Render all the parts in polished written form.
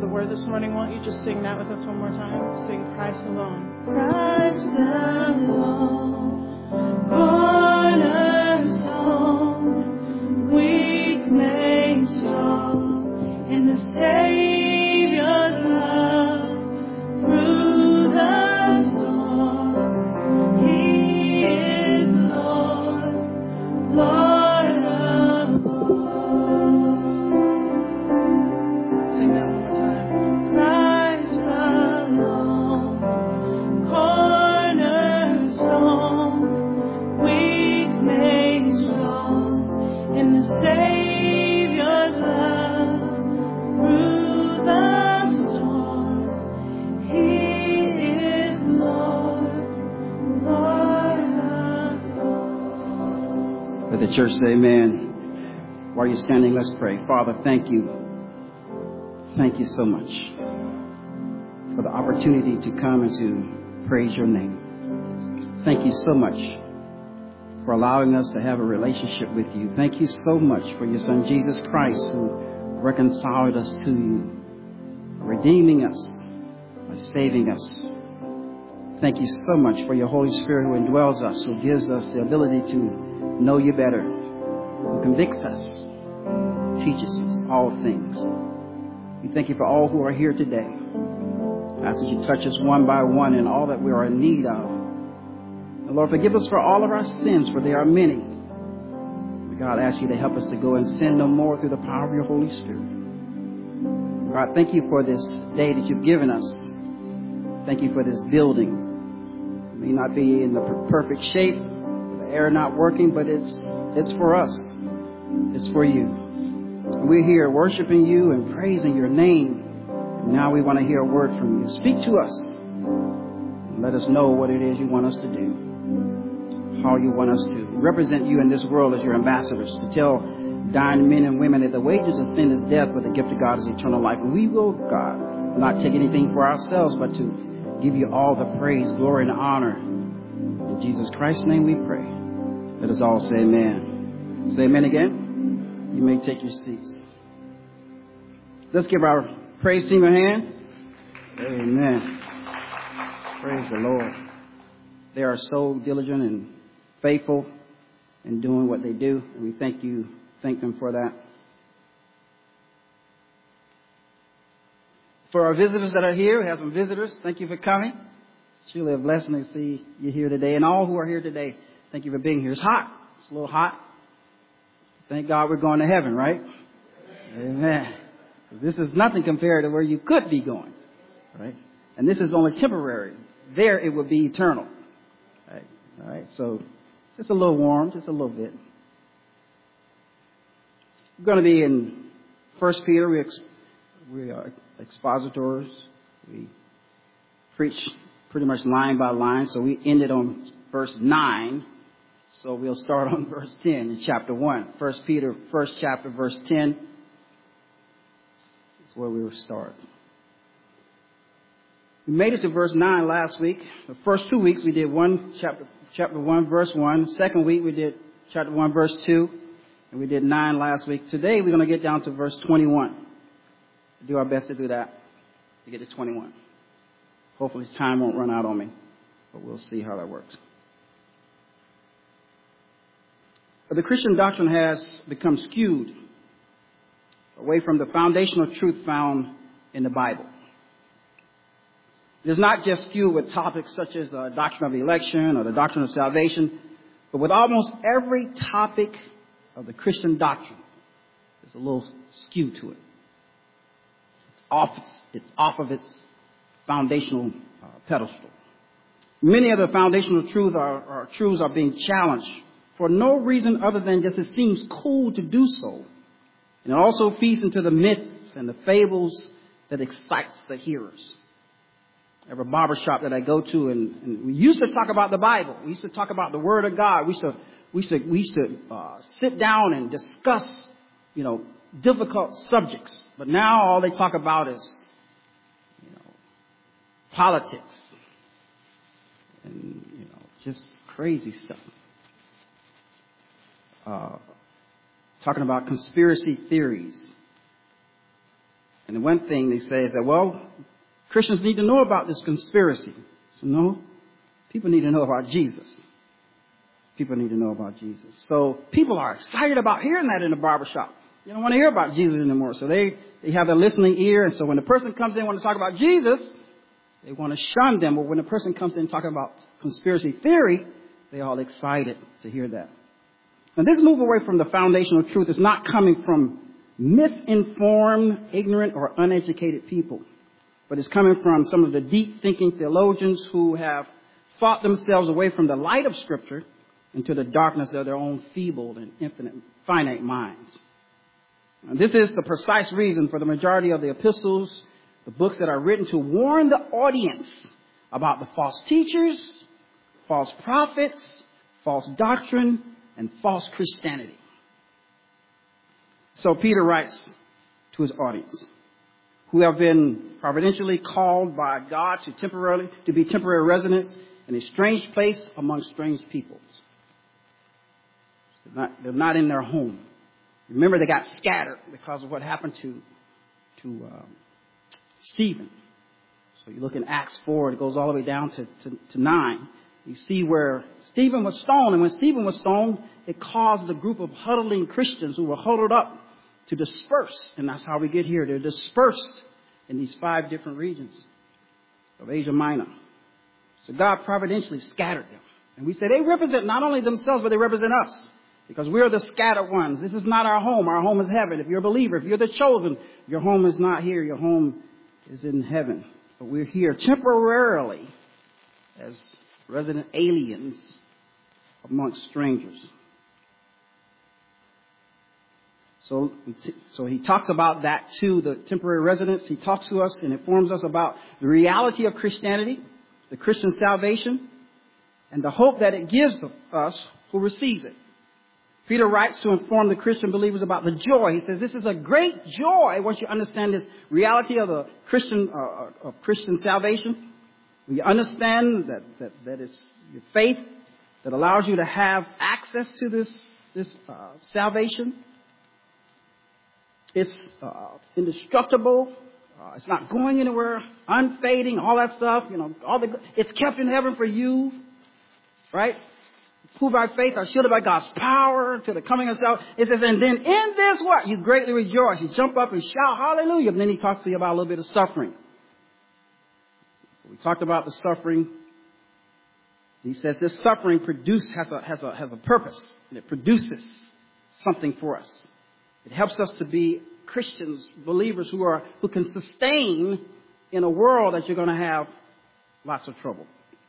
word this morning. Won't you just sing that with us one more time? Sing Christ alone. Christ alone, cornerstone, weak made strong, in the Savior's love, through the storm, He is Lord, Lord of all. Sing that one more time. Christ alone, cornerstone, weak made strong, in the Savior's love, through the storm, He is Lord, Lord of all. Let the church say amen. While you're standing, let's pray. Father, thank you. Thank you so much for the opportunity to come and to praise your name. Thank you so much for allowing us to have a relationship with you. Thank you so much for your Son, Jesus Christ, who reconciled us to you, redeeming us, by saving us. Thank you so much for your Holy Spirit who indwells us, who gives us the ability to know you better, who convicts us, teaches us all things. We thank you for all who are here today. I ask that you touch us one by one in all that we are in need of. And Lord, forgive us for all of our sins, for there are many. God, I ask you to help us to go and sin no more through the power of your Holy Spirit. God, thank you for this day that you've given us. Thank you for this building. It may not be in the perfect shape, the air not working, but it's for us. It's for you. And we're here worshiping you and praising your name. And now we want to hear a word from you. Speak to us. And let us know what it is you want us to do. How you want us to represent you in this world as your ambassadors. To tell dying men and women that the wages of sin is death, but the gift of God is eternal life. And we will, God, not take anything for ourselves, but to give you all the praise, glory, and honor. In Jesus Christ's name we pray. Let us all say amen. Say amen again. You may take your seats. Let's give our praise team a hand. Amen. Praise the Lord. They are so diligent and faithful in doing what they do. And we thank them for that. For our visitors that are here, we have some visitors. Thank you for coming. It's truly a blessing to see you here today. And all who are here today, thank you for being here. It's hot. It's a little hot. Thank God we're going to heaven, right? Amen. This is nothing compared to where you could be going, right? And this is only temporary. There it would be eternal. Right? All right. So just a little warm, just a little bit. We're going to be in 1 Peter. We are expositors. We preach pretty much line by line. So we ended on verse 9. So we'll start on verse 10 in chapter 1. 1 Peter, first chapter, verse 10. That's where we will start. We made it to verse 9 last week. The first 2 weeks we did chapter 1, verse 1. The second week we did chapter 1, verse 2. And we did 9 last week. Today we're going to get down to verse 21. We'll do our best to do that, to get to 21. Hopefully time won't run out on me, but we'll see how that works. But the Christian doctrine has become skewed away from the foundational truth found in the Bible. It is not just skewed with topics such as the doctrine of election or the doctrine of salvation, but with almost every topic of the Christian doctrine, there's a little skew to it. It's off of its foundational pedestal. Many of the foundational truths are being challenged for no reason other than just it seems cool to do so. And it also feeds into the myths and the fables that excites the hearers. I have a barbershop that I go to, and we used to talk about the Bible. We used to talk about the Word of God. We used to sit down and discuss, difficult subjects. But now all they talk about is, politics and, just crazy stuff. Talking about conspiracy theories And the one thing they say is that, well, Christians need to know about this conspiracy. So no, people need to know about Jesus. People need to know about Jesus. So people are excited about hearing that in the barbershop. You don't want to hear about Jesus anymore. So they have a listening ear. And so when the person comes in and wants to talk about Jesus, they want to shun them. But when the person comes in talking about conspiracy theory, they're all excited to hear that. Now, this move away from the foundational truth is not coming from misinformed, ignorant, or uneducated people, but it's coming from some of the deep thinking theologians who have fought themselves away from the light of Scripture into the darkness of their own feeble and finite minds. And this is the precise reason for the majority of the epistles, the books that are written to warn the audience about the false teachers, false prophets, false doctrine, and false Christianity. So Peter writes to his audience, who have been providentially called by God to be temporary residents in a strange place among strange peoples. They're not in their home. Remember, they got scattered because of what happened to Stephen. So you look in Acts 4, it goes all the way down to 9. You see where Stephen was stoned, and when Stephen was stoned, it caused a group of huddling Christians who were huddled up to disperse. And that's how we get here. They're dispersed in these 5 different regions of Asia Minor. So God providentially scattered them. And we say they represent not only themselves, but they represent us. Because we're the scattered ones. This is not our home. Our home is heaven. If you're a believer, if you're the chosen, your home is not here. Your home is in heaven. But we're here temporarily as resident aliens amongst strangers. So he talks about that too, the temporary residence. He talks to us and informs us about the reality of Christianity, the Christian salvation, and the hope that it gives us who receives it. Peter writes to inform the Christian believers about the joy. He says this is a great joy once you understand this reality of the Christian salvation. We understand that it's your faith that allows you to have access to this salvation. It's indestructible. It's not going anywhere. Unfading. All that stuff. It's kept in heaven for you, right? Proved by faith, are shielded by God's power to the coming of salvation. It says, and then in this what? You greatly rejoice. You jump up and shout hallelujah. And then he talks to you about a little bit of suffering. So we talked about the suffering. He says this suffering has a purpose. And it produces something for us. It helps us to be Christians, believers who can sustain in a world that you're going to have lots of trouble.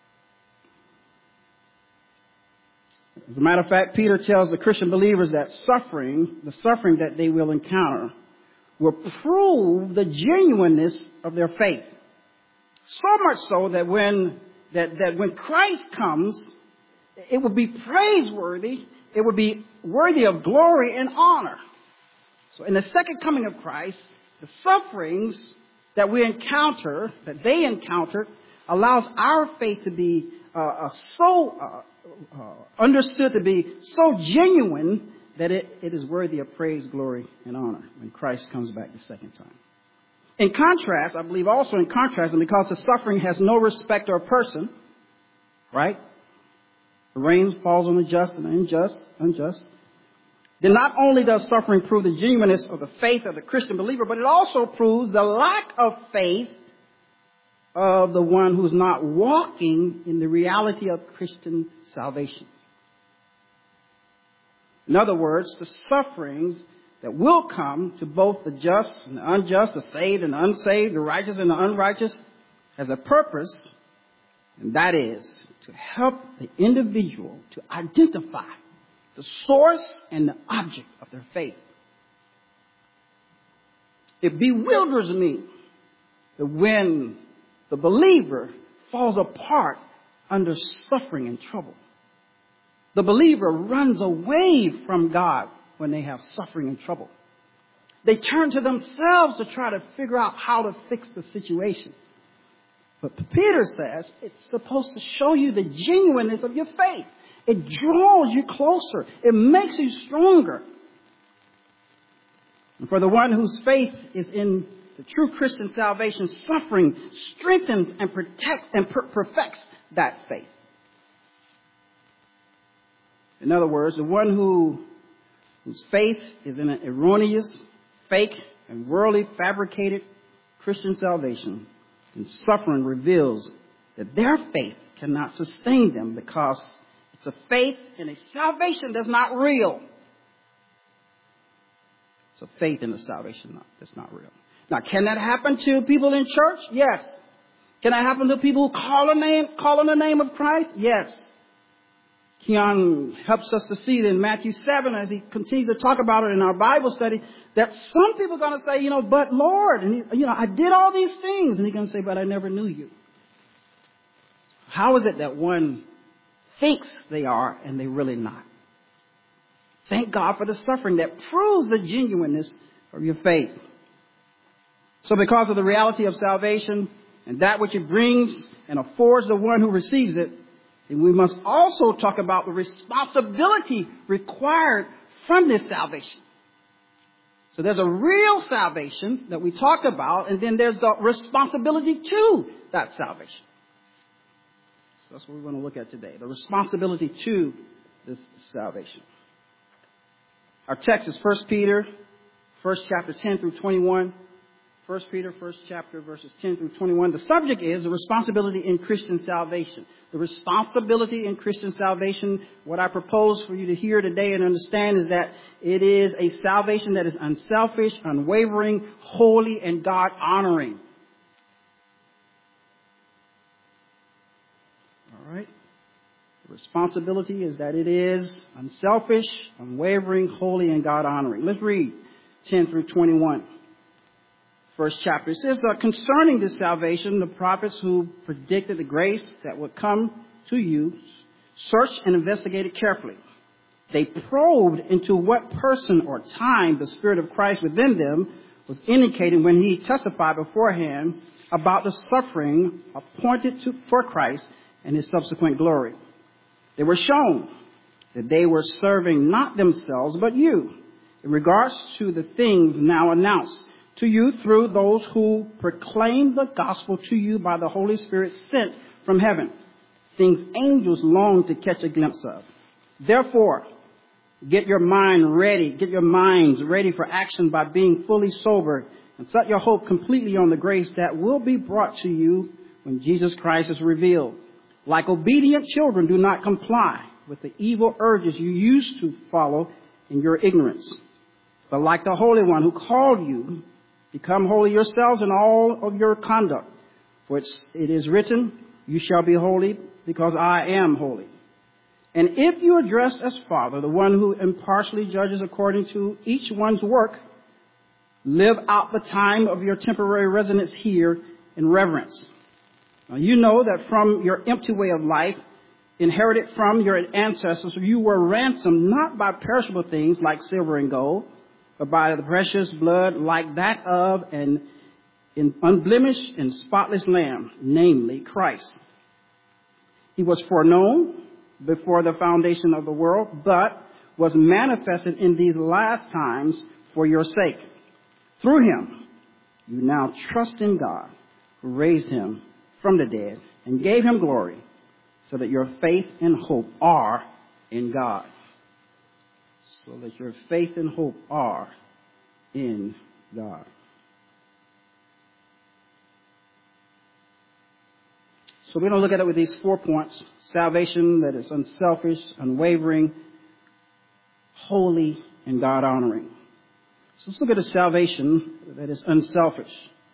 As a matter of fact, Peter tells the Christian believers that the suffering that they will encounter will prove the genuineness of their faith. So much so that when Christ comes, it will be praiseworthy. It will be worthy of glory and honor. So in the second coming of Christ, the sufferings that we encounter, that they encountered, allows our faith to be understood to be so genuine that it is worthy of praise, glory, and honor when Christ comes back the second time. In contrast, I believe also in contrast, and because the suffering has no respect or person, right? The rain falls on the just and the unjust. Then not only does suffering prove the genuineness of the faith of the Christian believer, but it also proves the lack of faith of the one who's not walking in the reality of Christian salvation. In other words, the sufferings that will come to both the just and the unjust, the saved and the unsaved, the righteous and the unrighteous, has a purpose, and that is to help the individual to identify the source and the object of their faith. It bewilders me that when the believer falls apart under suffering and trouble, the believer runs away from God when they have suffering and trouble. They turn to themselves to try to figure out how to fix the situation. But Peter says it's supposed to show you the genuineness of your faith. It draws you closer. It makes you stronger. And for the one whose faith is in The true Christian salvation, suffering strengthens and protects and perfects that faith. In other words, the one whose faith is in an erroneous, fake, and worldly fabricated Christian salvation, and suffering reveals that their faith cannot sustain them because it's a faith in a salvation that's not real. It's a faith in a salvation that's not real. Now, can that happen to people in church? Yes. Can that happen to people who call on the name of Christ? Yes. Keon helps us to see that in Matthew 7, as he continues to talk about it in our Bible study, that some people are going to say, but Lord, and I did all these things. And he's going to say, but I never knew you. How is it that one thinks they are and they're really not? Thank God for the suffering that proves the genuineness of your faith. So because of the reality of salvation and that which it brings and affords the one who receives it, and we must also talk about the responsibility required from this salvation. So there's a real salvation that we talk about, and then there's the responsibility to that salvation. So that's what we're going to look at today, the responsibility to this salvation. Our text is 1 Peter, 1st chapter 10 through 21. 1 Peter, 1st chapter, verses 10 through 21. The subject is the responsibility in Christian salvation. The responsibility in Christian salvation, what I propose for you to hear today and understand is that it is a salvation that is unselfish, unwavering, holy, and God-honoring. All right? The responsibility is that it is unselfish, unwavering, holy, and God-honoring. Let's read 10 through 21. First chapter. It says, concerning this salvation, the prophets who predicted the grace that would come to you searched and investigated carefully. They probed into what person or time the Spirit of Christ within them was indicating when he testified beforehand about the suffering appointed for Christ and his subsequent glory. They were shown that they were serving not themselves but you in regards to the things now announced to you through those who proclaim the gospel to you by the Holy Spirit sent from heaven, things angels long to catch a glimpse of. Therefore, get your minds ready for action by being fully sober, and set your hope completely on the grace that will be brought to you when Jesus Christ is revealed. Like obedient children, do not comply with the evil urges you used to follow in your ignorance, but like the Holy One who called you, become holy yourselves in all of your conduct. For it is written, you shall be holy because I am holy. And if you address as Father, the one who impartially judges according to each one's work, live out the time of your temporary residence here in reverence. Now, you know that from your empty way of life, inherited from your ancestors, you were ransomed not by perishable things like silver and gold, but by the precious blood like that of an unblemished and spotless lamb, namely Christ. He was foreknown before the foundation of the world, but was manifested in these last times for your sake. Through him, you now trust in God, who raised him from the dead and gave him glory, so that your faith and hope are in God. So that your faith and hope are in God. So we're going to look at it with these 4 points. Salvation that is unselfish, unwavering, holy, and God-honoring. So let's look at a salvation that is unselfish.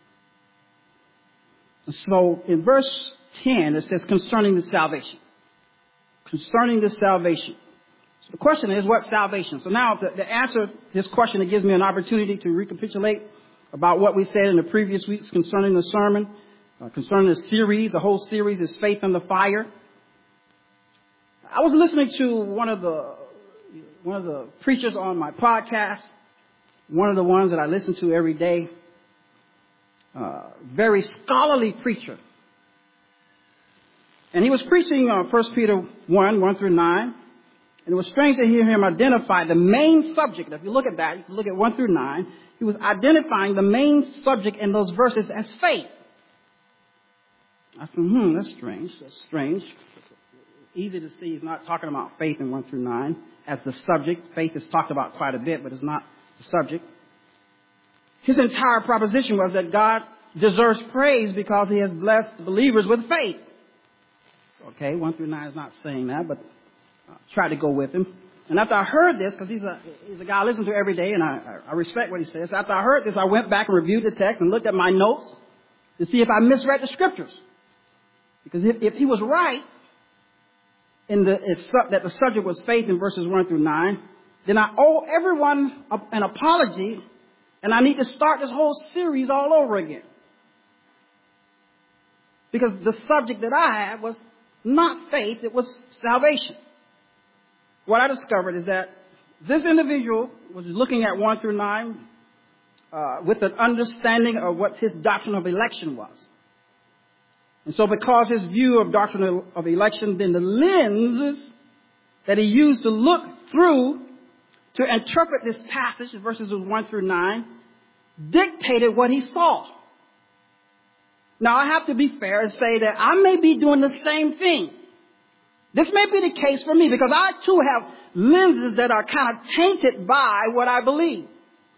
So in verse 10, it says concerning the salvation. Concerning the salvation. So the question is, what salvation? So now the answer to this question, it gives me an opportunity to recapitulate about what we said in the previous weeks concerning the sermon, concerning the series. The whole series is Faith in the Fire. I was listening to one of the preachers on my podcast, one of the ones that I listen to every day, very scholarly preacher. And he was preaching 1 Peter 1 through 9. And it was strange to hear him identify the main subject. If you look at that, if you look at 1 through 9, he was identifying the main subject in those verses as faith. I said, that's strange. That's strange. Easy to see he's not talking about faith in 1 through 9 as the subject. Faith is talked about quite a bit, but it's not the subject. His entire proposition was that God deserves praise because he has blessed believers with faith. Okay, 1 through 9 is not saying that, but I tried to go with him. And after I heard this, because he's a guy I listen to every day, and I respect what he says. After I heard this, I went back and reviewed the text and looked at my notes to see if I misread the scriptures. Because if he was right that the subject was faith in verses 1 through 9, then I owe everyone an apology, and I need to start this whole series all over again. Because the subject that I had was not faith, it was salvation. What I discovered is that this individual was looking at 1 through 9 with an understanding of what his doctrine of election was. And so because his view of doctrine of election, then the lenses that he used to look through to interpret this passage, verses 1 through 9, dictated what he saw. Now, I have to be fair and say that I may be doing the same thing. This may be the case for me because I, too, have lenses that are kind of tainted by what I believe.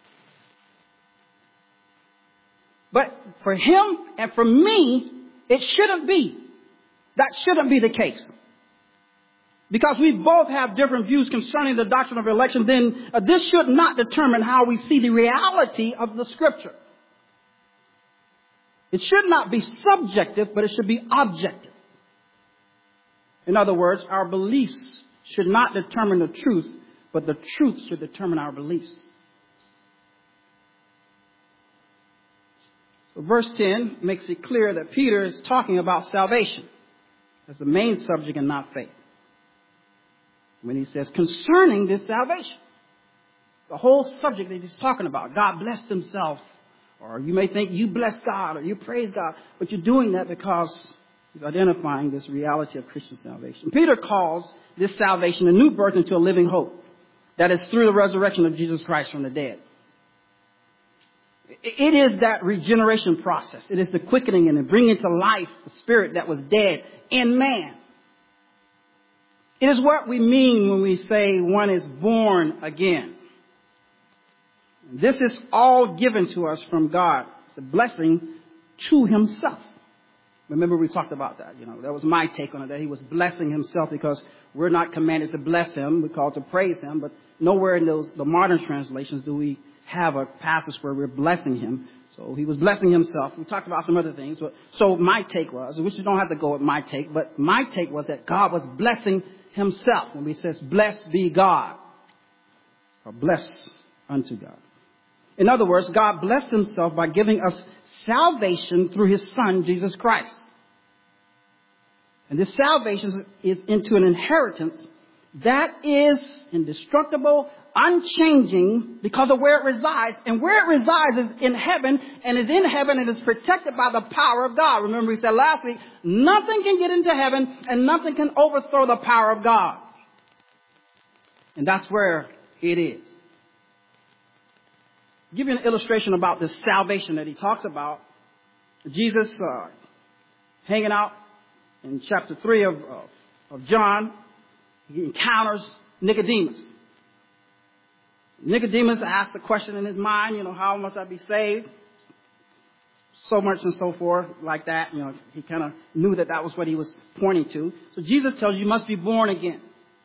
But for him and for me, it shouldn't be. That shouldn't be the case. Because we both have different views concerning the doctrine of election, then this should not determine how we see the reality of the scripture. It should not be subjective, but it should be objective. In other words, our beliefs should not determine the truth, but the truth should determine our beliefs. So verse 10 makes it clear that Peter is talking about salvation as the main subject and not faith. When he says concerning this salvation, the whole subject that he's talking about, God blessed himself, or you may think you bless God or you praise God, but you're doing that because he's identifying this reality of Christian salvation. Peter calls this salvation a new birth into a living hope that is through the resurrection of Jesus Christ from the dead. It is that regeneration process. It is the quickening and the bringing to life the spirit that was dead in man. It is what we mean when we say one is born again. This is all given to us from God. It's a blessing to himself. Remember we talked about that. That was my take on it, that he was blessing himself because we're not commanded to bless him. We're called to praise him. But nowhere in the modern translations do we have a passage where we're blessing him. So he was blessing himself. We talked about some other things. So my take was, which you don't have to go with my take, but my take was that God was blessing himself when he says, blessed be God, or bless unto God. In other words, God blessed himself by giving us salvation through his son, Jesus Christ. And this salvation is into an inheritance that is indestructible, unchanging because of where it resides. And where it resides is in heaven, and is in heaven and is protected by the power of God. Remember we said last week, nothing can get into heaven and nothing can overthrow the power of God. And that's where it is. I'll give you an illustration about this salvation that he talks about. Jesus hanging out in chapter 3 of John, he encounters Nicodemus. Nicodemus asked the question in his mind, how must I be saved? So much and so forth, like that. He kind of knew that was what he was pointing to. So Jesus tells you must be born again.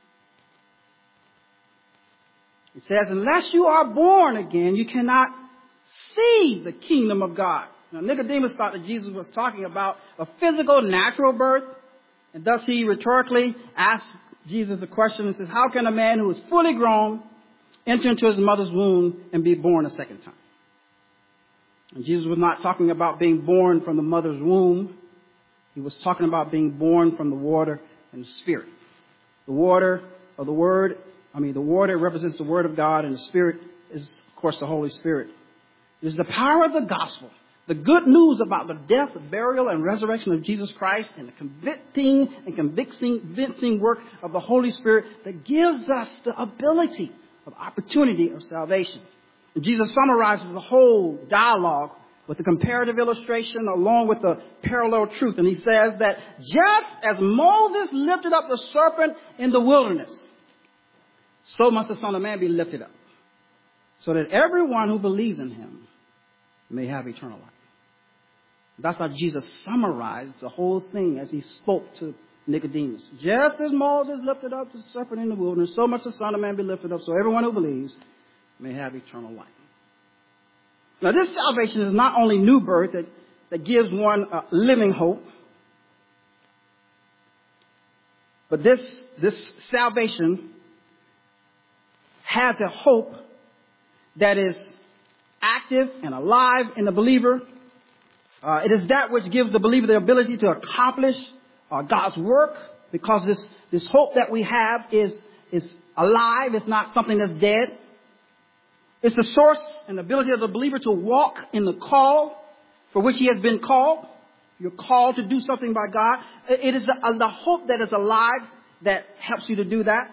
He says, unless you are born again, you cannot see the kingdom of God. Now, Nicodemus thought that Jesus was talking about a physical, natural birth. And thus he rhetorically asked Jesus a question and says, how can a man who is fully grown enter into his mother's womb and be born a second time? And Jesus was not talking about being born from the mother's womb. He was talking about being born from the water and the Spirit. The water of the Word, the water represents the Word of God, and the Spirit is, of course, the Holy Spirit. It is the power of the gospel, the good news about the death, burial, and resurrection of Jesus Christ, and the convincing work of the Holy Spirit that gives us the ability of opportunity of salvation. And Jesus summarizes the whole dialogue with the comparative illustration along with the parallel truth. And he says that just as Moses lifted up the serpent in the wilderness, so must the Son of Man be lifted up, so that everyone who believes in him may have eternal life. That's how Jesus summarized the whole thing as he spoke to Nicodemus. Just as Moses lifted up the serpent in the wilderness, so must the Son of Man be lifted up, so everyone who believes may have eternal life. Now, this salvation is not only new birth that gives one a living hope, but this salvation has a hope that is active and alive in the believer. It is that which gives the believer the ability to accomplish God's work, because this hope that we have is alive. It's not something that's dead. It's the source and ability of the believer to walk in the call for which he has been called. You're called to do something by God. It is the hope that is alive that helps you to do that.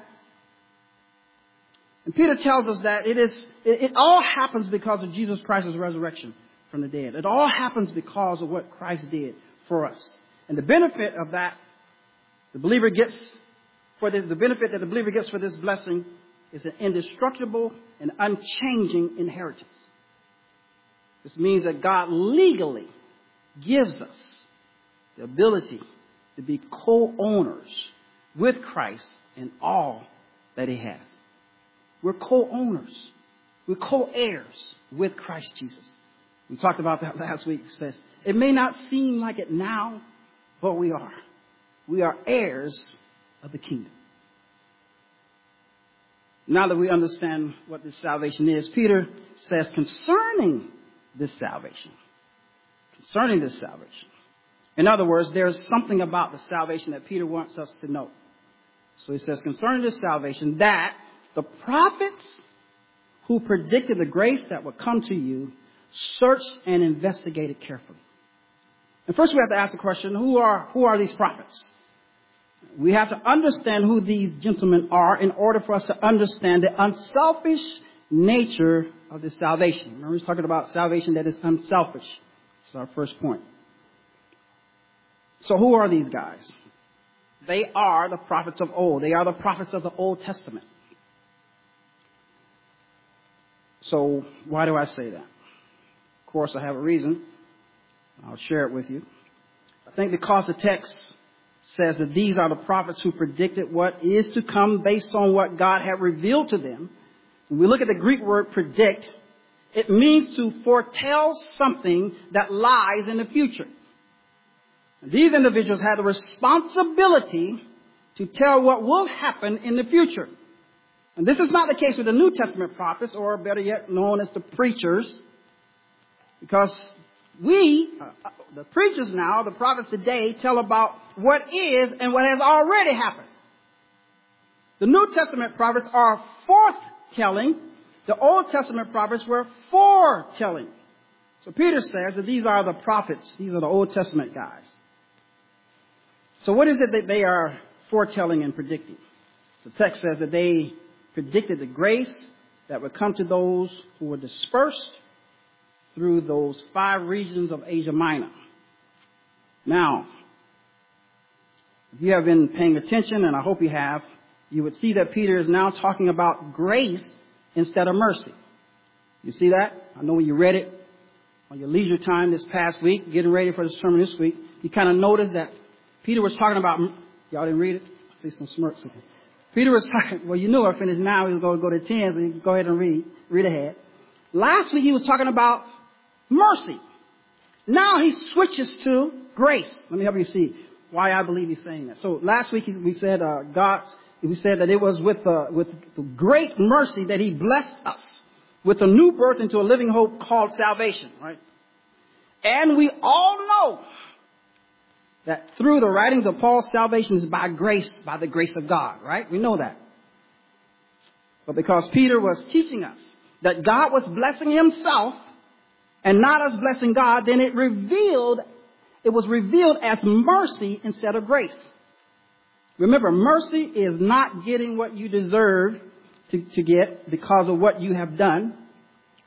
And Peter tells us that it all happens because of Jesus Christ's resurrection from the dead. It all happens because of what Christ did for us. And the benefit of that, the benefit that the believer gets for this blessing is an indestructible and unchanging inheritance. This means that God legally gives us the ability to be co-owners with Christ in all that he has. We're co-owners. We're co-heirs with Christ Jesus. We talked about that last week. It says, it may not seem like it now, but we are. We are heirs of the kingdom. Now that we understand what this salvation is, Peter says concerning this salvation. In other words, there's something about the salvation that Peter wants us to know. So he says concerning this salvation that the prophets who predicted the grace that would come to you searched and investigated carefully. And first we have to ask the question, who are these prophets? We have to understand who these gentlemen are in order for us to understand the unselfish nature of this salvation. Remember, he's talking about salvation that is unselfish. That's our first point. So who are these guys? They are the prophets of old. They are the prophets of the Old Testament. So why do I say that? Of course, I have a reason. I'll share it with you. I think because the text says that these are the prophets who predicted what is to come based on what God had revealed to them. When we look at the Greek word predict, it means to foretell something that lies in the future. And these individuals had the responsibility to tell what will happen in the future. And this is not the case with the New Testament prophets, or better yet, known as the preachers, because we, the preachers now, the prophets today, tell about what is and what has already happened. The New Testament prophets are forthtelling. The Old Testament prophets were foretelling. So Peter says that these are the prophets. These are the Old Testament guys. So what is it that they are foretelling and predicting? The text says that they predicted the grace that would come to those who were dispersed through those 5 regions of Asia Minor. Now, if you have been paying attention, and I hope you have, you would see that Peter is now talking about grace instead of mercy. You see that? I know when you read it on your leisure time this past week, getting ready for the sermon this week, you kind of noticed that Peter was talking about, y'all didn't read it? I see some smirks. Peter was talking, well, you knew I finished now. He was going to go to 10, so you can go ahead and read ahead. Last week he was talking about mercy. Now he switches to grace. Let me help you see why I believe he's saying that. So last week we said that it was with great mercy that he blessed us with a new birth into a living hope called salvation, right? And we all know that through the writings of Paul, salvation is by grace, by the grace of God, right? We know that. But because Peter was teaching us that God was blessing himself and not us blessing God, then it was revealed as mercy instead of grace. Remember, mercy is not getting what you deserve to get because of what you have done.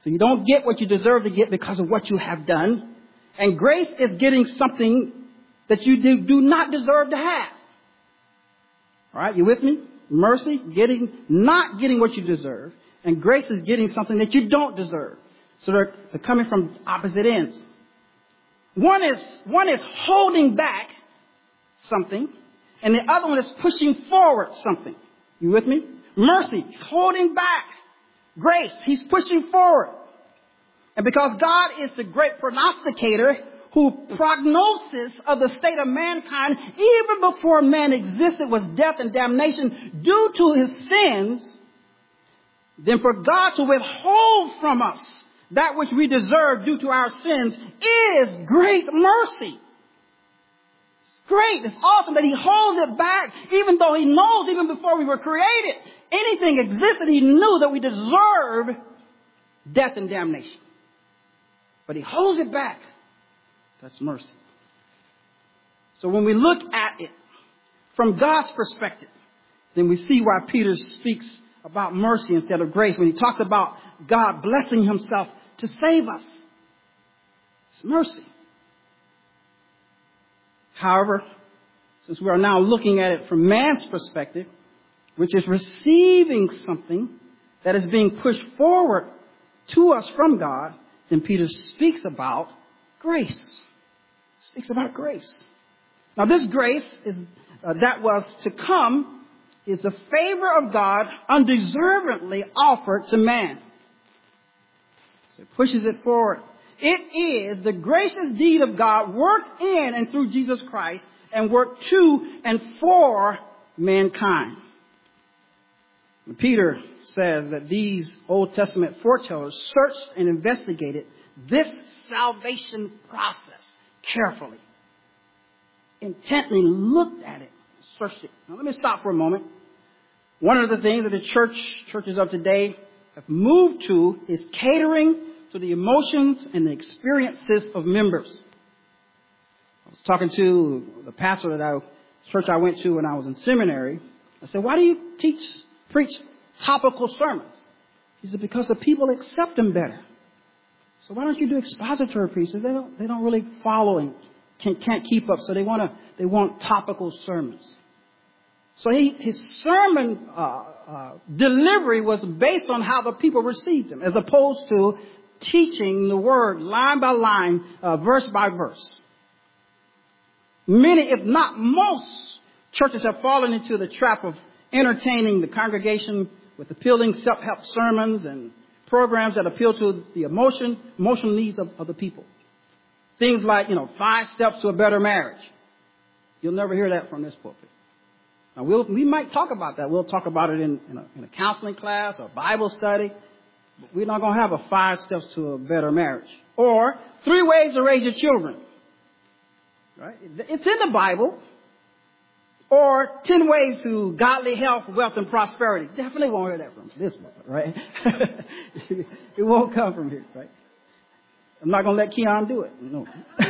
So you don't get what you deserve to get because of what you have done. And grace is getting something that you do not deserve to have. All right, you with me? Mercy, not getting what you deserve. And grace is getting something that you don't deserve. So they're coming from opposite ends. One is holding back something, and the other one is pushing forward something. You with me? Mercy, he's holding back. Grace, he's pushing forward. And because God is the great prognosticator who prognoses of the state of mankind even before man existed was death and damnation due to his sins, then for God to withhold from us that which we deserve due to our sins is great mercy. It's great. It's awesome that he holds it back even though he knows even before we were created, anything existed, he knew that we deserve death and damnation. But he holds it back. That's mercy. So when we look at it from God's perspective, then we see why Peter speaks about mercy instead of grace when he talks about God blessing himself to save us. It's mercy. However, since we are now looking at it from man's perspective, which is receiving something that is being pushed forward to us from God, then Peter speaks about grace. Speaks about grace. Now this grace that was to come is the favor of God undeservedly offered to man. So it pushes it forward. It is the gracious deed of God worked in and through Jesus Christ and worked to and for mankind. And Peter says that these Old Testament foretellers searched and investigated this salvation process carefully, intently looked at it, searched it. Now let me stop for a moment. One of the things that the churches of today have moved to is catering to the emotions and the experiences of members. I was talking to the pastor at church I went to when I was in seminary. I said, why do you preach topical sermons? He said, because the people accept them better. So why don't you do expository preachers? They don't really follow and can't keep up. So they want topical sermons. So his sermon delivery was based on how the people received him, as opposed to teaching the word line by line, verse by verse. Many, if not most, churches have fallen into the trap of entertaining the congregation with appealing self-help sermons and programs that appeal to the emotional needs of the people. Things like, 5 steps to a better marriage. You'll never hear that from this pulpit. Now we might talk about that. We'll talk about it in a counseling class or Bible study. But we're not going to have a 5 steps to a better marriage. Or 3 ways to raise your children. Right? It's in the Bible. Or 10 ways to godly health, wealth, and prosperity. Definitely won't hear that from this one, right? It won't come from here, right? I'm not going to let Keon do it. No.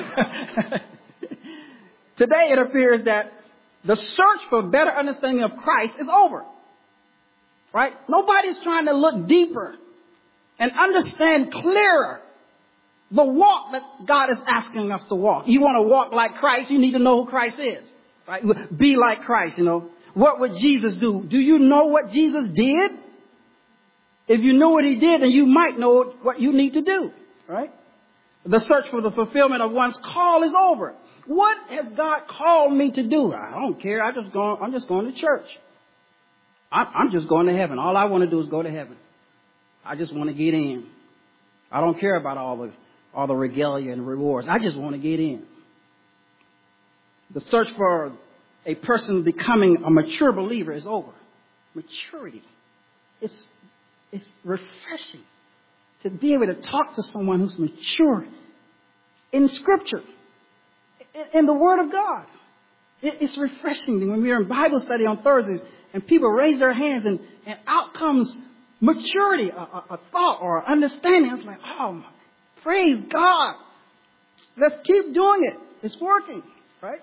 Today it appears that the search for better understanding of Christ is over. Right? Nobody's trying to look deeper and understand clearer the walk that God is asking us to walk. You want to walk like Christ, you need to know who Christ is. Right? Be like Christ, What would Jesus do? Do you know what Jesus did? If you know what he did, then you might know what you need to do. Right? The search for the fulfillment of one's call is over. What has God called me to do? I don't care. I'm just going to church. I'm just going to heaven. All I want to do is go to heaven. I just want to get in. I don't care about all the regalia and rewards. I just want to get in. The search for a person becoming a mature believer is over. Maturity. It's refreshing to be able to talk to someone who's mature in Scripture, in the Word of God. It's refreshing when we're in Bible study on Thursdays and people raise their hands and out comes maturity, a thought or understanding. It's like, oh, praise God. Let's keep doing it. It's working, right?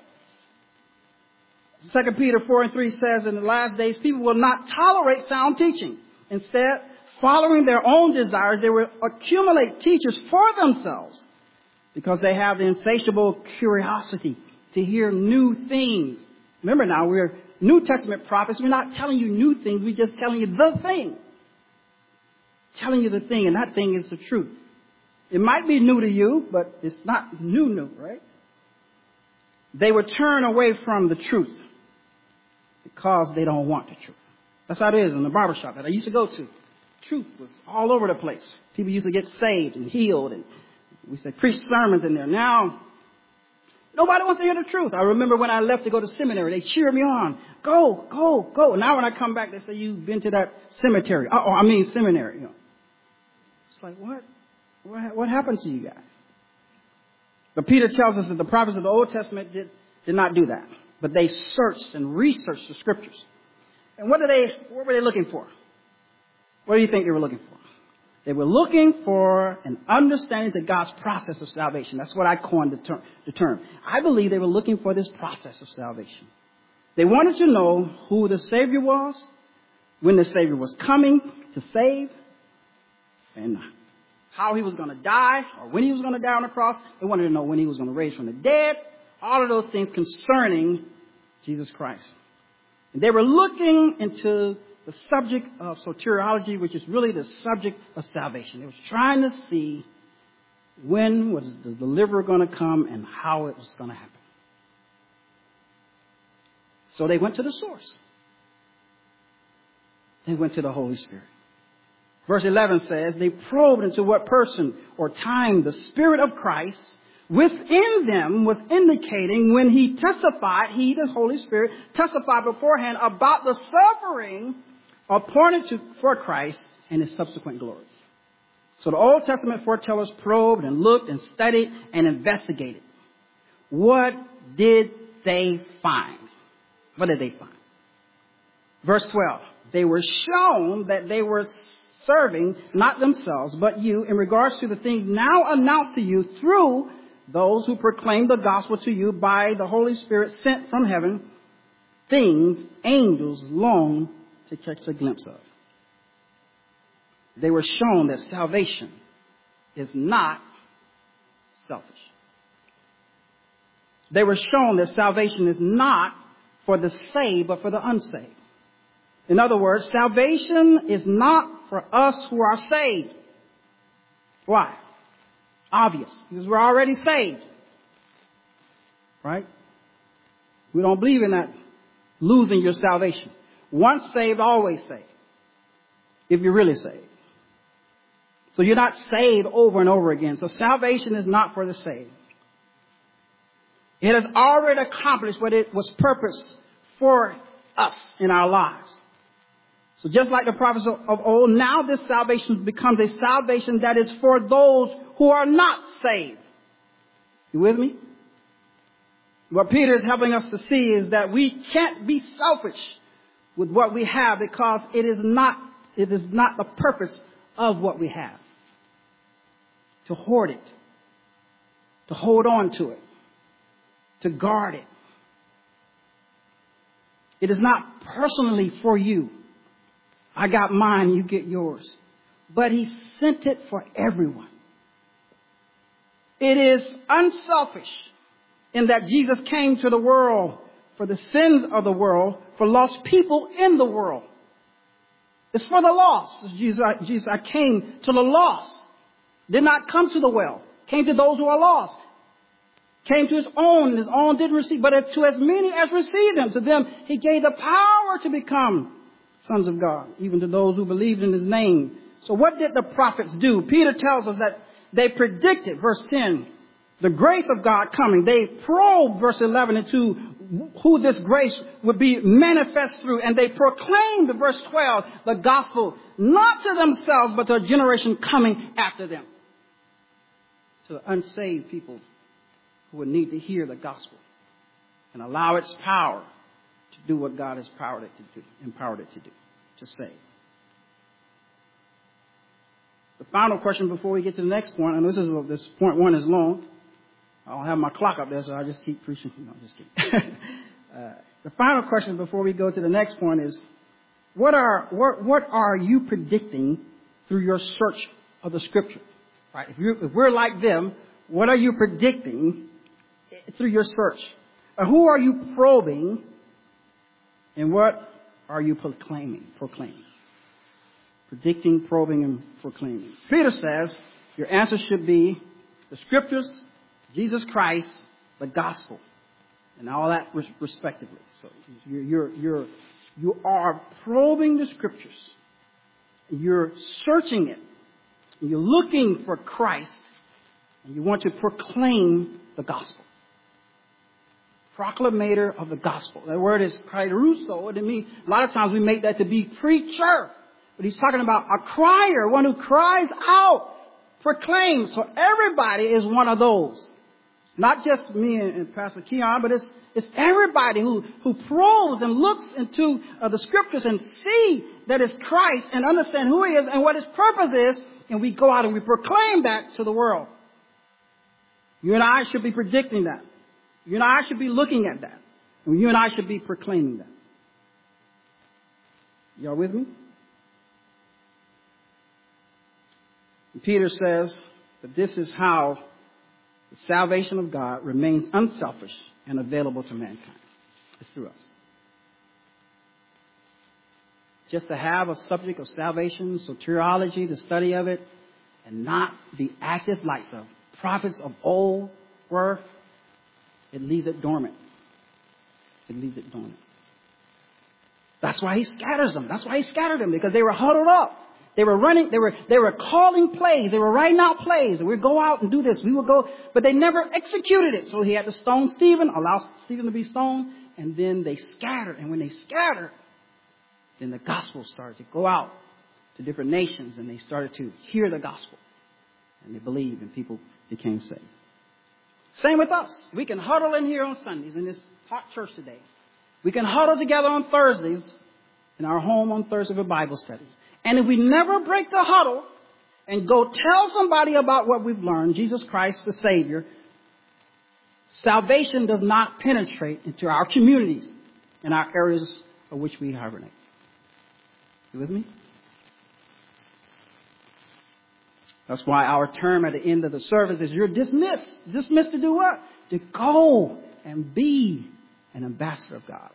2 Peter 4:3 says, in the last days, people will not tolerate sound teaching. Instead, Following their own desires, they will accumulate teachers for themselves because they have the insatiable curiosity to hear new things. Remember now, we're New Testament prophets. We're not telling you new things. We're just telling you the thing. Telling you the thing, and that thing is the truth. It might be new to you, but it's not new, right? They would turn away from the truth because they don't want the truth. That's how it is in the barbershop that I used to go to. Truth was all over the place. People used to get saved and healed, and we said preach sermons in there. Now, nobody wants to hear the truth. I remember when I left to go to seminary, they cheered me on. Go, go, go. Now when I come back, they say, you've been to that seminary. Seminary. You know. It's like, what? What happened to you guys? But Peter tells us that the prophets of the Old Testament did not do that. But they searched and researched the scriptures. And what were they looking for? What do you think they were looking for? They were looking for an understanding of God's process of salvation. That's what I coined the term. I believe they were looking for this process of salvation. They wanted to know who the Savior was, when the Savior was coming to save, and how he was going to die, or when he was going to die on the cross. They wanted to know when he was going to raise from the dead. All of those things concerning Jesus Christ. And they were looking into the subject of soteriology, which is really the subject of salvation. They were trying to see when was the deliverer going to come and how it was going to happen. So they went to the source. They went to the Holy Spirit. Verse 11 says, they probed into what person or time the Spirit of Christ within them was indicating when he testified, he, the Holy Spirit, testified beforehand about the suffering appointed for Christ and his subsequent glory. So the Old Testament foretellers probed and looked and studied and investigated. What did they find? What did they find? Verse 12, they were shown that they were serving not themselves but you in regards to the things now announced to you through those who proclaim the gospel to you by the Holy Spirit sent from heaven, things angels long to catch a glimpse of. They were shown that salvation is not selfish. They were shown that salvation is not for the saved, but for the unsaved. In other words, salvation is not for us who are saved. Why? Obvious. Because we're already saved. Right? We don't believe in that losing your salvation. Once saved, always saved. If you're really saved. So you're not saved over and over again. So salvation is not for the saved. It has already accomplished what it was purposed for us in our lives. So just like the prophets of old, now this salvation becomes a salvation that is for those who are not saved. You with me? What Peter is helping us to see is that we can't be selfish with what we have because it is not the purpose of what we have. To hoard it. To hold on to it. To guard it. It is not personally for you. I got mine, you get yours. But he sent it for everyone. It is unselfish in that Jesus came to the world for the sins of the world, for lost people in the world. It's for the lost. Jesus, I came to the lost. Did not come to the well. Came to those who are lost. Came to his own, and his own didn't receive. But to as many as received him, to them he gave the power to become sons of God, even to those who believed in his name. So what did the prophets do? Peter tells us that they predicted, verse 10, the grace of God coming. They probed, verse 11, into who this grace would be manifest through. And they proclaimed, verse 12, the gospel, not to themselves, but to a generation coming after them. To the unsaved people who would need to hear the gospel and allow its power to do what God has empowered it to do, to save. The final question before we get to the next point, and this point one is long. I don't have my clock up there, so I'll just keep preaching. No, just kidding. The final question before we go to the next point is, what are you predicting through your search of the Scripture. Right? If we're like them, what are you predicting through your search? Who are you probing? And what are you proclaiming? Predicting, probing, and proclaiming. Peter says your answer should be the Scriptures, Jesus Christ, the gospel, and all that respectively. So you are probing the Scriptures. You're searching it. You're looking for Christ, and you want to proclaim the gospel. Proclamator of the gospel. That word is kairuso. It means a lot of times we make that to be preacher. But he's talking about a crier, one who cries out, proclaims. So everybody is one of those. Not just me and Pastor Keon, but it's everybody who probes and looks into the Scriptures and see that it's Christ and understand who he is and what his purpose is. And we go out and we proclaim that to the world. You and I should be predicting that. You and I should be looking at that. And you and I should be proclaiming that. Y'all with me? And Peter says that this is how the salvation of God remains unselfish and available to mankind. It's through us. Just to have a subject of salvation, soteriology, the study of it, and not be active like the prophets of old were, it leaves it dormant. It leaves it dormant. That's why he scatters them. That's why he scattered them, because they were huddled up. They were running, they were calling plays, they were writing out plays, and we'd go out and do this, we would go, but they never executed it. So he had to stone Stephen, allow Stephen to be stoned, and then they scattered. And when they scattered, then the gospel started to go out to different nations, and they started to hear the gospel. And they believed, and people became saved. Same with us. We can huddle in here on Sundays in this hot church today. We can huddle together on Thursdays in our home on Thursday for Bible study. And if we never break the huddle and go tell somebody about what we've learned, Jesus Christ the Savior, salvation does not penetrate into our communities and our areas of which we hibernate. You with me? That's why our term at the end of the service is you're dismissed. Dismissed to do what? To go and be an ambassador of God.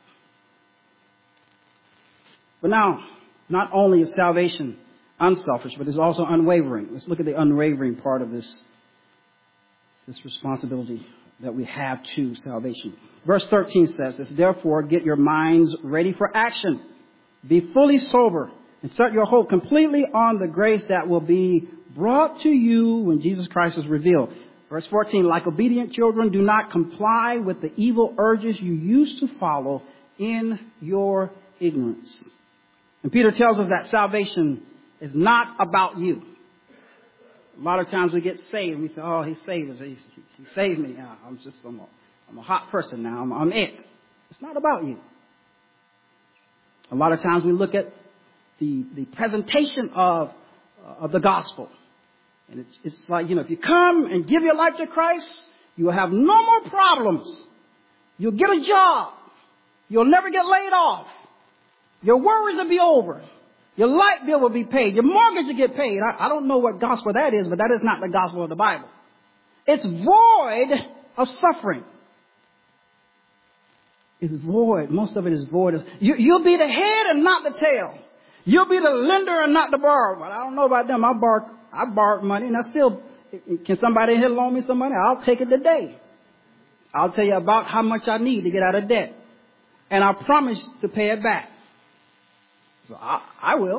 But now, not only is salvation unselfish, but it's also unwavering. Let's look at the unwavering part of this responsibility that we have to salvation. Verse 13 says, "If therefore get your minds ready for action, be fully sober, and set your hope completely on the grace that will be brought to you when Jesus Christ is revealed." Verse 14, "Like obedient children, do not comply with the evil urges you used to follow in your ignorance." And Peter tells us that salvation is not about you. A lot of times we get saved and we say, "Oh, he saved us. He saved me. I'm a hot person now. I'm it." It's not about you. A lot of times we look at the presentation of the gospel. And it's like, if you come and give your life to Christ, you will have no more problems. You'll get a job. You'll never get laid off. Your worries will be over. Your light bill will be paid. Your mortgage will get paid. I don't know what gospel that is, but that is not the gospel of the Bible. It's void of suffering. It's void. Most of it is void. You'll be the head and not the tail. You'll be the lender and not the borrower. But I don't know about them. I borrowed money, and I still, can somebody here loan me some money? I'll take it today. I'll tell you about how much I need to get out of debt. And I promise to pay it back. So I will.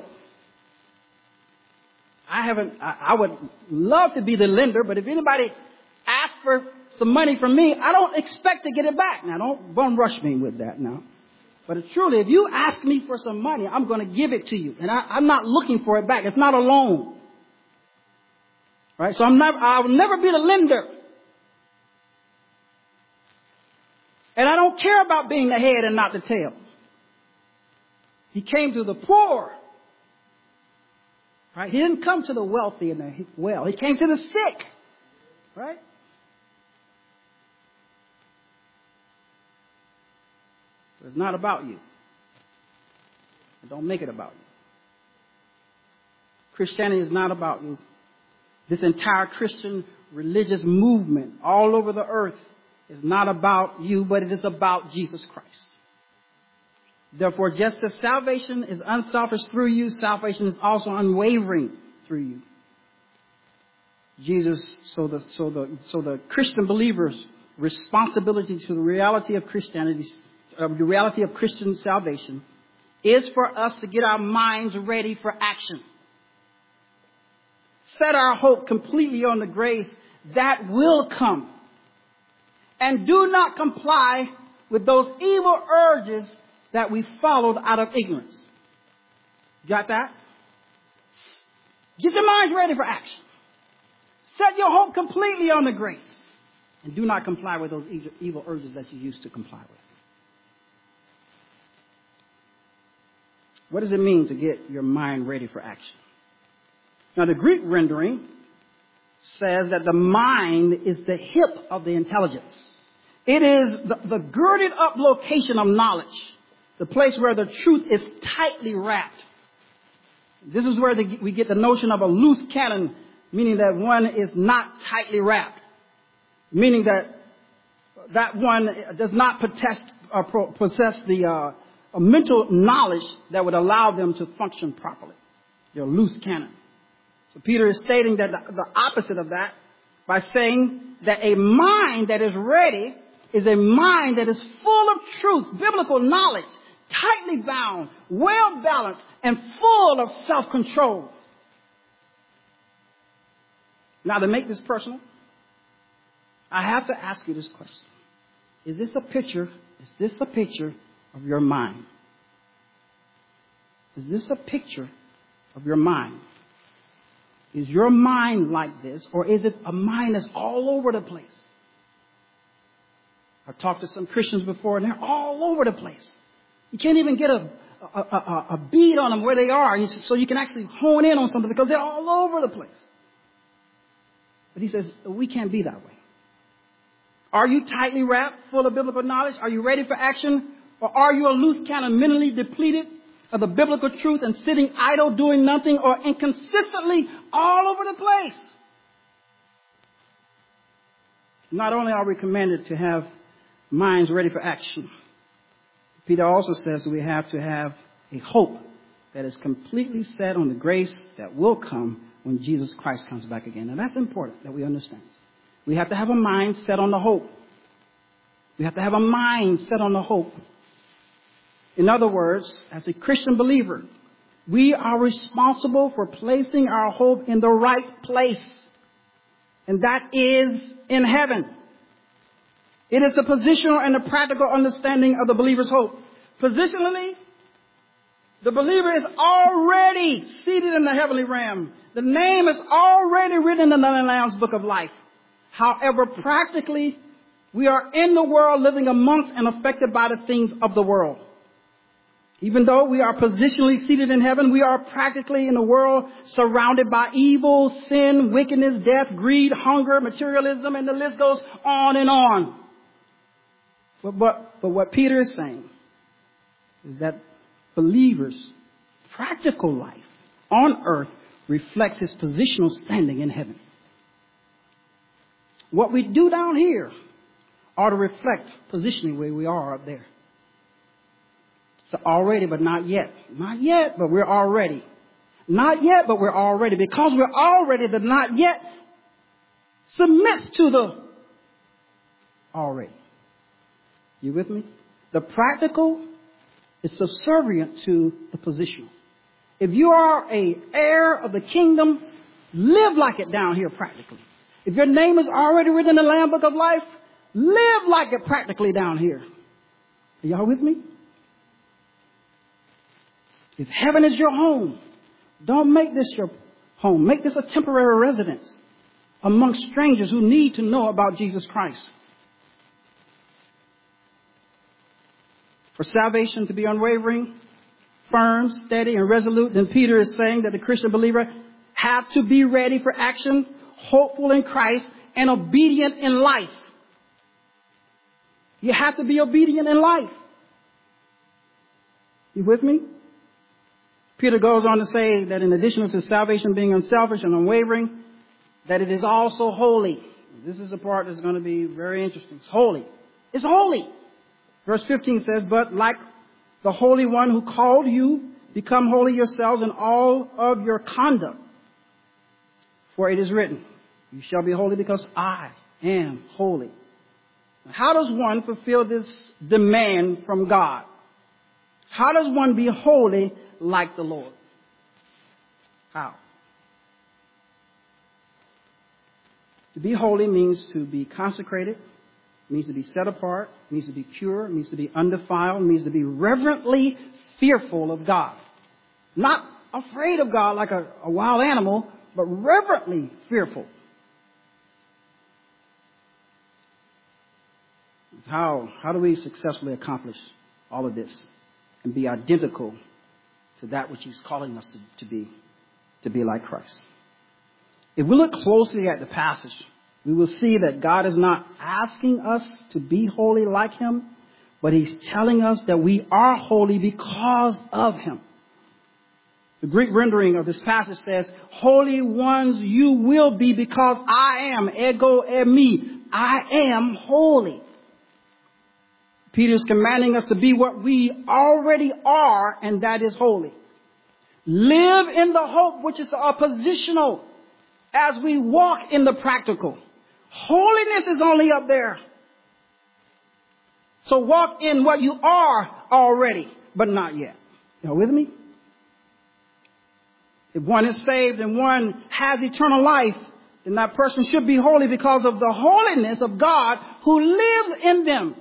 I would love to be the lender, but if anybody asks for some money from me, I don't expect to get it back. Now, don't rush me with that now. But truly, if you ask me for some money, I'm going to give it to you. And I'm not looking for it back. It's not a loan. Right? So I'll never be the lender. And I don't care about being the head and not the tail. He came to the poor. Right? He didn't come to the wealthy and the well. He came to the sick. Right? It's not about you. Don't make it about you. Christianity is not about you. This entire Christian religious movement all over the earth is not about you, but it is about Jesus Christ. Therefore, just as salvation is unselfish through you, salvation is also unwavering through you. So the Christian believer's responsibility to the reality of Christianity, the reality of Christian salvation, is for us to get our minds ready for action. Set our hope completely on the grace that will come. And do not comply with those evil urges that we followed out of ignorance. Got that? Get your minds ready for action. Set your hope completely on the grace. And do not comply with those evil urges that you used to comply with. What does it mean to get your mind ready for action? Now, the Greek rendering says that the mind is the hip of the intelligence. It is the girded up location of knowledge, the place where the truth is tightly wrapped. This is where we get the notion of a loose cannon, meaning that one is not tightly wrapped, meaning that one does not possess the mental knowledge that would allow them to function properly. They're a loose cannon. So Peter is stating that the opposite of that by saying that a mind that is ready is a mind that is full of truth, biblical knowledge, tightly bound, well balanced, and full of self-control. Now, to make this personal, I have to ask you this question. Is this a picture of your mind? Is this a picture of your mind? Is your mind like this, or is it a mind that's all over the place? I've talked to some Christians before, and they're all over the place. You can't even get a bead on them where they are, so you can actually hone in on something because they're all over the place. But he says, we can't be that way. Are you tightly wrapped, full of biblical knowledge? Are you ready for action? Or are you a loose cannon, mentally depleted of the biblical truth and sitting idle, doing nothing, or inconsistently all over the place? Not only are we commanded to have minds ready for action, Peter also says we have to have a hope that is completely set on the grace that will come when Jesus Christ comes back again. And that's important that we understand. We have to have a mind set on the hope. We have to have a mind set on the hope. In other words, as a Christian believer, we are responsible for placing our hope in the right place. And that is in heaven. It is the positional and the practical understanding of the believer's hope. Positionally, the believer is already seated in the heavenly realm. The name is already written in the Lamb's book of life. However, practically, we are in the world living amongst and affected by the things of the world. Even though we are positionally seated in heaven, we are practically in the world surrounded by evil, sin, wickedness, death, greed, hunger, materialism, and the list goes on and on. But what Peter is saying is that believers' practical life on earth reflects his positional standing in heaven. What we do down here ought to reflect positioning where we are up there. So already, but not yet. Not yet, but we're already. Not yet, but we're already. Because we're already, the not yet submits to the already. You with me? The practical is subservient to the positional. If you are an heir of the kingdom, live like it down here practically. If your name is already written in the Lamb Book of Life, live like it practically down here. Are y'all with me? If heaven is your home, don't make this your home. Make this a temporary residence among strangers who need to know about Jesus Christ. For salvation to be unwavering, firm, steady, and resolute, then Peter is saying that the Christian believer have to be ready for action, hopeful in Christ, and obedient in life. You have to be obedient in life. You with me? Peter goes on to say that in addition to salvation being unselfish and unwavering, that it is also holy. This is the part that's going to be very interesting. It's holy. It's holy. Verse 15 says, but like the Holy One who called you, become holy yourselves in all of your conduct. For it is written, you shall be holy because I am holy. How does one fulfill this demand from God? How does one be holy like the Lord? How? To be holy means to be consecrated, means to be set apart, means to be pure, means to be undefiled, means to be reverently fearful of God. Not afraid of God like a wild animal, but reverently fearful. How do we successfully accomplish all of this and be identical to that which He's calling us to be like Christ? If we look closely at the passage, we will see that God is not asking us to be holy like Him, but He's telling us that we are holy because of Him. The Greek rendering of this passage says, holy ones you will be because I am, ego eimi, I am holy. Peter is commanding us to be what we already are, and that is holy. Live in the hope which is oppositional as we walk in the practical. Holiness is only up there. So walk in what you are already, but not yet. Y'all with me? If one is saved and one has eternal life, then that person should be holy because of the holiness of God who lives in them.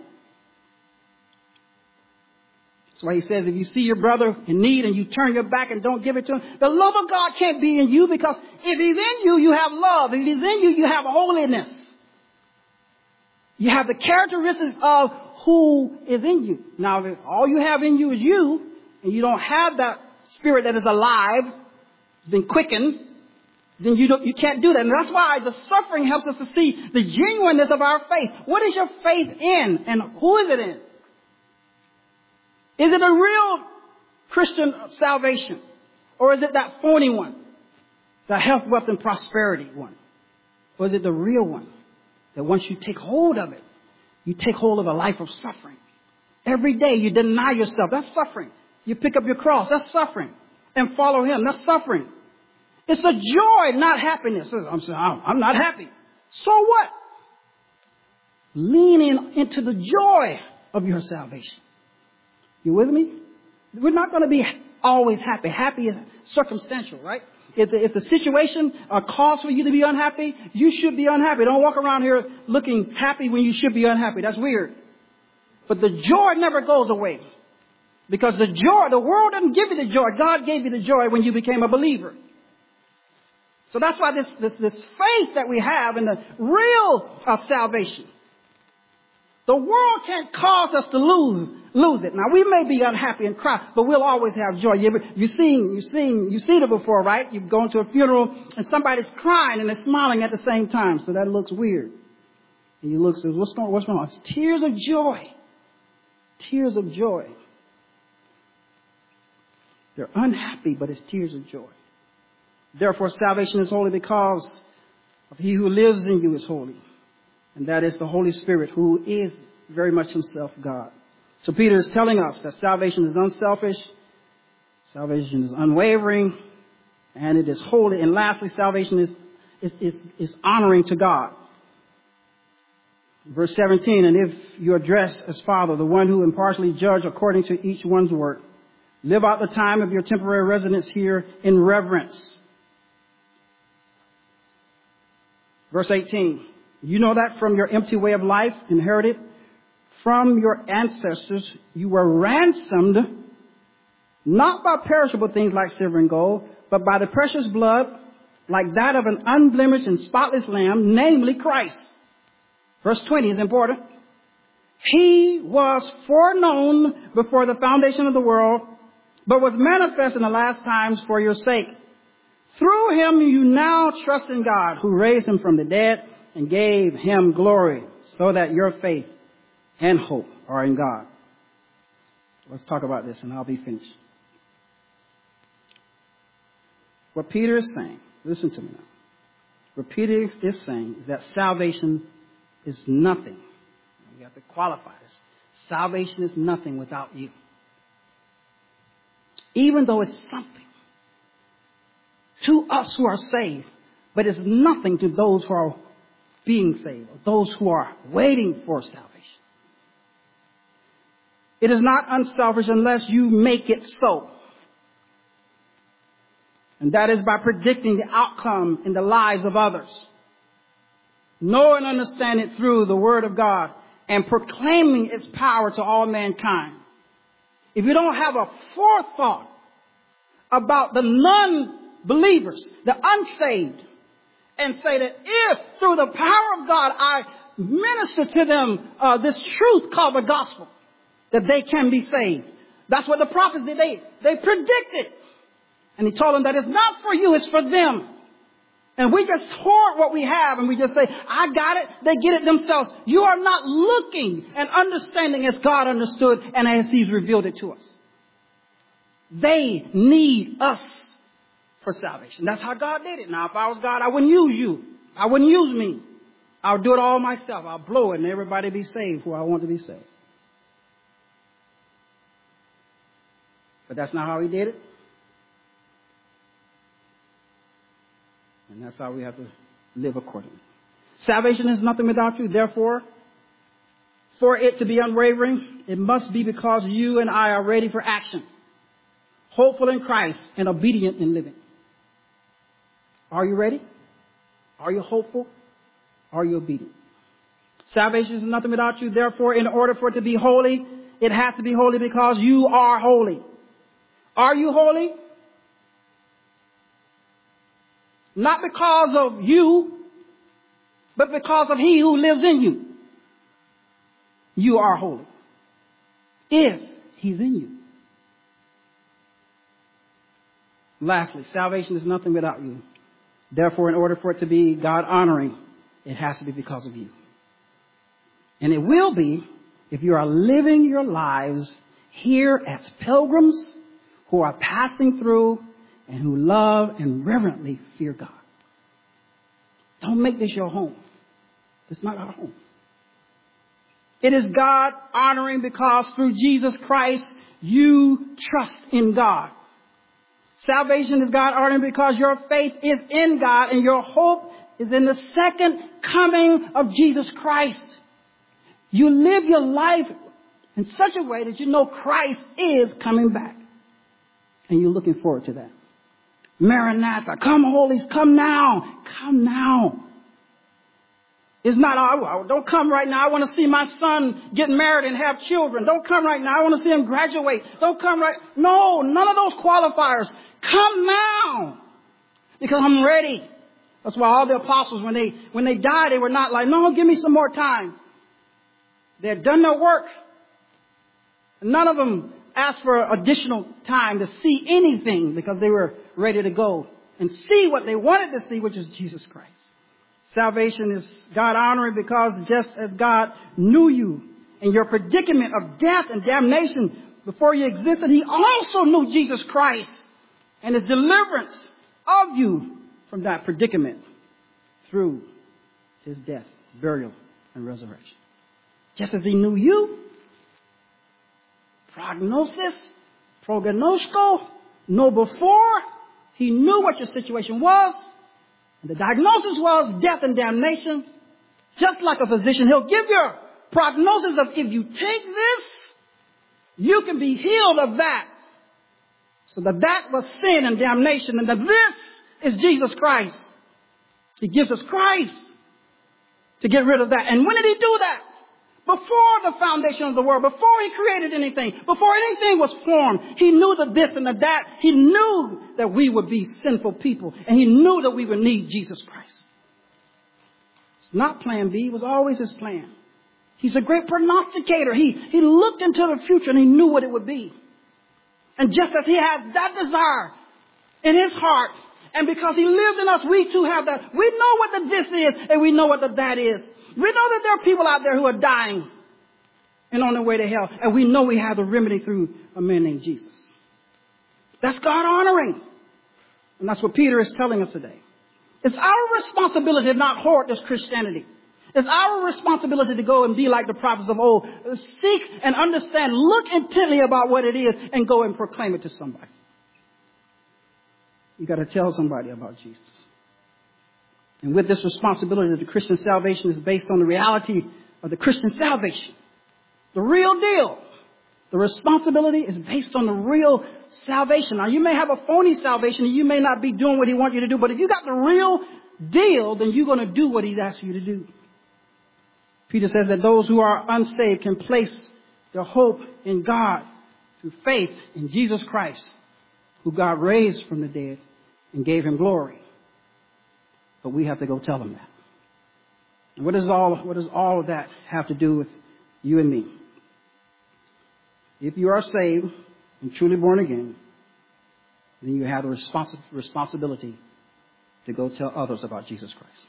That's why He says, if you see your brother in need and you turn your back and don't give it to him, the love of God can't be in you, because if He's in you, you have love. If He's in you, you have holiness. You have the characteristics of who is in you. Now, if all you have in you is you, and you don't have that spirit that is alive, it's been quickened, then you can't do that. And that's why the suffering helps us to see the genuineness of our faith. What is your faith in, and who is it in? Is it a real Christian salvation? Or is it that phony one? The health, wealth, and prosperity one? Or is it the real one? That once you take hold of it, you take hold of a life of suffering. Every day you deny yourself. That's suffering. You pick up your cross. That's suffering. And follow Him. That's suffering. It's a joy, not happiness. I'm saying, I'm not happy. So what? Lean into the joy of your salvation. You with me? We're not going to be always happy. Happy is circumstantial, right? If the situation calls for you to be unhappy, you should be unhappy. Don't walk around here looking happy when you should be unhappy. That's weird. But the joy never goes away. Because the joy, the world doesn't give you the joy. God gave you the joy when you became a believer. So that's why this faith that we have in the real salvation. The world can't cause us to lose it. Now, we may be unhappy and cry, but we'll always have joy. You've seen it before, right? You've gone to a funeral and somebody's crying and they're smiling at the same time. So that looks weird. And you look and say, what's wrong? It's tears of joy. Tears of joy. They're unhappy, but it's tears of joy. Therefore, salvation is holy because of He who lives in you is holy. And that is the Holy Spirit, who is very much Himself God. So Peter is telling us that salvation is unselfish, salvation is unwavering, and it is holy. And lastly, salvation is honoring to God. Verse 17, and if you address as Father, the one who impartially judge according to each one's work, live out the time of your temporary residence here in reverence. Verse 18. You know that from your empty way of life inherited from your ancestors, you were ransomed, not by perishable things like silver and gold, but by the precious blood, like that of an unblemished and spotless lamb, namely Christ. Verse 20 is important. He was foreknown before the foundation of the world, but was manifest in the last times for your sake. Through Him you now trust in God, who raised Him from the dead and gave Him glory, so that your faith and hope are in God. Let's talk about this and I'll be finished. What Peter is saying, listen to me now. What Peter is saying is that salvation is nothing. We have to qualify this. Salvation is nothing without you. Even though it's something to us who are saved, but it's nothing to those who are being saved, or those who are waiting for salvation. It is not unselfish unless you make it so. And that is by predicting the outcome in the lives of others. Know and understand it through the Word of God and proclaiming its power to all mankind. If you don't have a forethought about the non-believers, the unsaved, and say that if through the power of God I minister to them this truth called the gospel, that they can be saved. That's what the prophets did. They predicted. And he told them that it's not for you, it's for them. And we just hoard what we have and we just say, I got it. They get it themselves. You are not looking and understanding as God understood and as He's revealed it to us. They need us for salvation. That's how God did it. Now, if I was God, I wouldn't use you. I wouldn't use me. I'll do it all myself. I'll blow it and everybody be saved who I want to be saved. But that's not how He did it. And that's how we have to live accordingly. Salvation is nothing without you. Therefore, for it to be unwavering, it must be because you and I are ready for action, hopeful in Christ and obedient in living. Are you ready? Are you hopeful? Are you obedient? Salvation is nothing without you. Therefore, in order for it to be holy, it has to be holy because you are holy. Are you holy? Not because of you, but because of He who lives in you. You are holy. If He's in you. Lastly, salvation is nothing without you. Therefore, in order for it to be God honoring, it has to be because of you. And it will be if you are living your lives here as pilgrims who are passing through and who love and reverently fear God. Don't make this your home. It's not our home. It is God honoring because through Jesus Christ you trust in God. Salvation is God honoring because your faith is in God and your hope is in the second coming of Jesus Christ. You live your life in such a way that you know Christ is coming back. And you're looking forward to that. Maranatha, come holies, come now. Come now. It's not, oh, don't come right now. I want to see my son get married and have children. Don't come right now. I want to see him graduate. Don't come right. No, none of those qualifiers. Come now. Because I'm ready. That's why all the apostles, when they died, they were not like, no, give me some more time. They had done their work. None of them asked for additional time to see anything because they were ready to go and see what they wanted to see, which is Jesus Christ. Salvation is God honoring because just as God knew you in your predicament of death and damnation before you existed, He also knew Jesus Christ and His deliverance of you from that predicament through His death, burial, and resurrection. Just as He knew you, prognosko, know before, He knew what your situation was. And the diagnosis was death and damnation. Just like a physician, he'll give you a prognosis of if you take this, you can be healed of that. So that was sin and damnation, and that this is Jesus Christ. He gives us Christ to get rid of that. And when did He do that? Before the foundation of the world, before He created anything, before anything was formed, He knew the this and the that. He knew that we would be sinful people, and He knew that we would need Jesus Christ. It's not plan B. It was always His plan. He's a great prognosticator. He looked into the future and He knew what it would be. And just as He had that desire in His heart, and because He lives in us, we too have that. We know what the this is, and we know what the that is. We know that there are people out there who are dying and on their way to hell. And we know we have the remedy through a man named Jesus. That's God honoring. And that's what Peter is telling us today. It's our responsibility to not hoard this Christianity. It's our responsibility to go and be like the prophets of old. Seek and understand. Look intently about what it is and go and proclaim it to somebody. You got to tell somebody about Jesus. And with this responsibility, the Christian salvation is based on the reality of the Christian salvation. The real deal. The responsibility is based on the real salvation. Now, you may have a phony salvation and you may not be doing what he wants you to do. But if you got the real deal, then you're going to do what he's asked you to do. Peter says that those who are unsaved can place their hope in God through faith in Jesus Christ, who God raised from the dead and gave him glory. But we have to go tell them that. And what does all of that have to do with you and me? If you are saved and truly born again, then you have the responsibility to go tell others about Jesus Christ.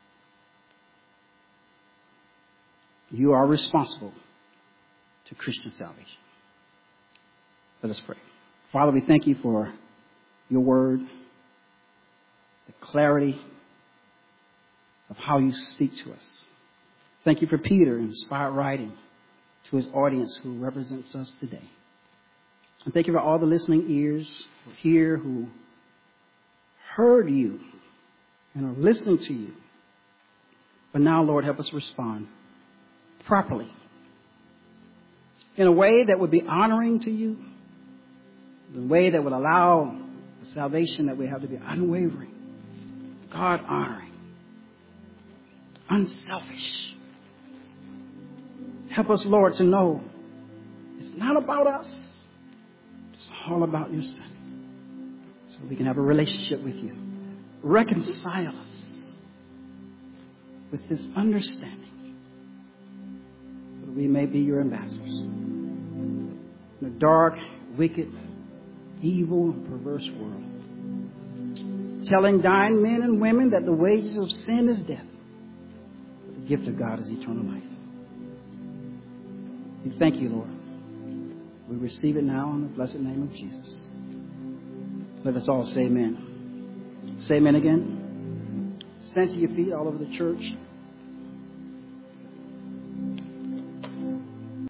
You are responsible to Christian salvation. Let us pray. Father, we thank you for your word, the clarity of how you speak to us. Thank you for Peter, inspired writing to his audience who represents us today. And thank you for all the listening ears here who heard you and are listening to you. But now, Lord, help us respond properly in a way that would be honoring to you, in a way that would allow the salvation that we have to be unwavering, God honoring, unselfish. Help us, Lord, to know it's not about us. It's all about your Son. So we can have a relationship with you. Reconcile us with this understanding so that we may be your ambassadors. In a dark, wicked, evil, and perverse world, telling dying men and women that the wages of sin is death, but the gift of God is eternal life. We thank you, Lord. We receive it now in the blessed name of Jesus. Let us all say amen. Say amen again. Stand to your feet all over the church.